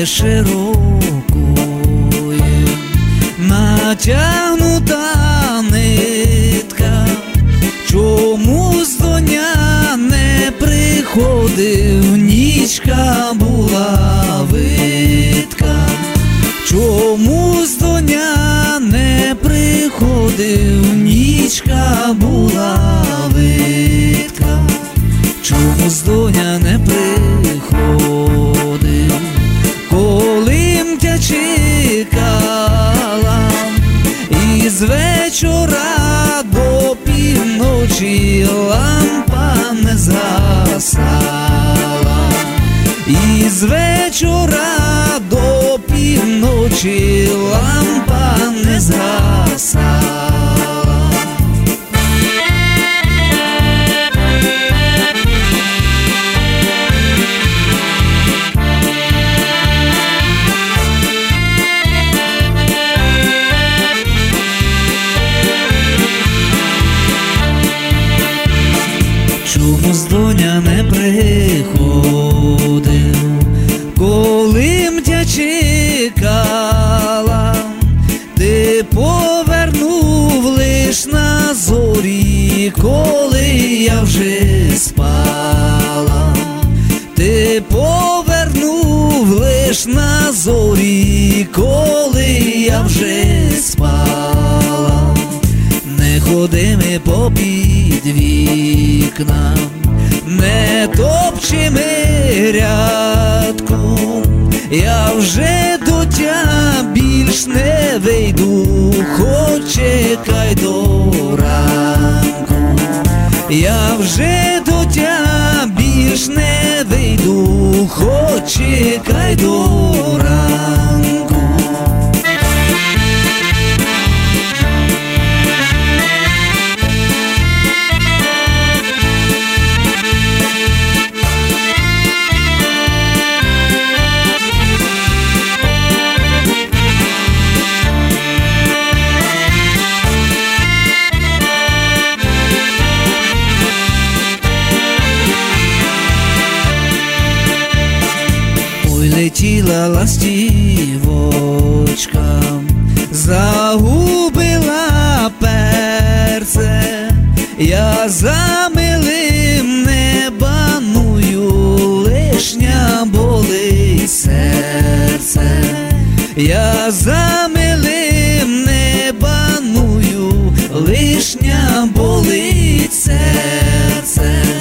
широкої, натягнута нитка, чомусь доня не приходив, нічка була видка. Чомусь доня не приходив, нічка була видка. Чомусь доня не приходив, коли мтя чекала, і з вечора до півночі лампа не згасала. І з вечора до півночі лампа не згасала. Чомусь доня не приходив, коли мтя чекала, ти повернув лиш на зорі, коли я вже спала. Ти повернув лиш на зорі, коли я вже спала. Не ходи ми попід вікна, не топчи ми грядку, я вже до тя більш не вийду, хоч чекай до ранку. Я вже до тя більш не вийду, хоч чекай до ранку. Летіла ластівочка, загубила перце, я за милим не баную, лишня болить серце. Я за милим не баную, лишня болить серце.